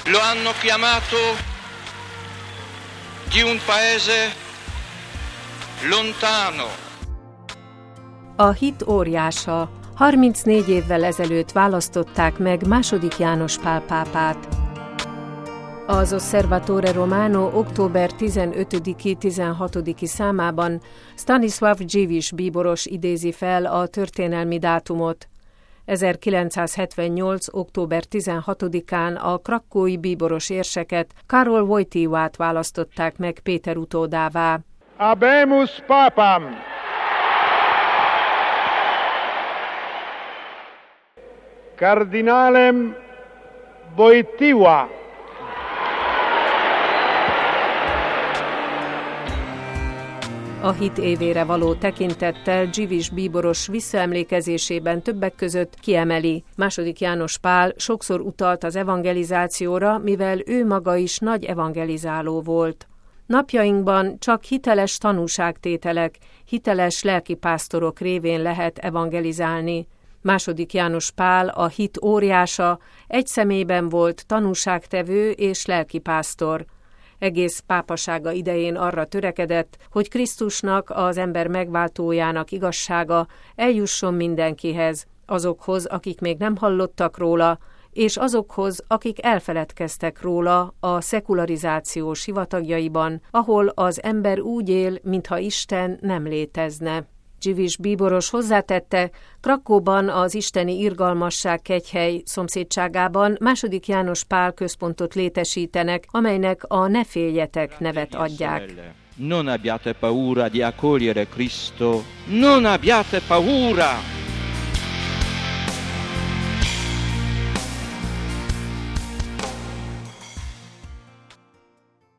lo hanno chiamato di un paese lontano. A hit óriása. 34 évvel ezelőtt választották meg II. János Pál pápát. Az Osservatore Romano október 15-16 számában Stanislav Dziwisz bíboros idézi fel a történelmi dátumot. 1978. október 16-án a krakkói bíboros érseket, Karol Wojtyłát választották meg Péter utódává. Habemus papam! Cardinalem Wojtyła. A hit évére való tekintettel Dziwisz bíboros visszaemlékezésében többek között kiemeli: II. János Pál sokszor utalt az evangelizációra, mivel ő maga is nagy evangelizáló volt. Napjainkban csak hiteles tanúságtételek, hiteles lelkipásztorok révén lehet evangelizálni. II. János Pál, a hit óriása, egy személyben volt tanúságtevő és lelkipásztor. Egész pápasága idején arra törekedett, hogy Krisztusnak, az ember megváltójának igazsága eljusson mindenkihez, azokhoz, akik még nem hallottak róla, és azokhoz, akik elfeledkeztek róla a szekularizáció sivatagjaiban, ahol az ember úgy él, mintha Isten nem létezne. Dziwisz bíboros hozzátette, Krakkóban az isteni irgalmasság kegyhely szomszédságában II. János Pál központot létesítenek, amelynek a Ne féljetek nevet adják. Non abbiate paura di accogliere Cristo, non abbiate paura!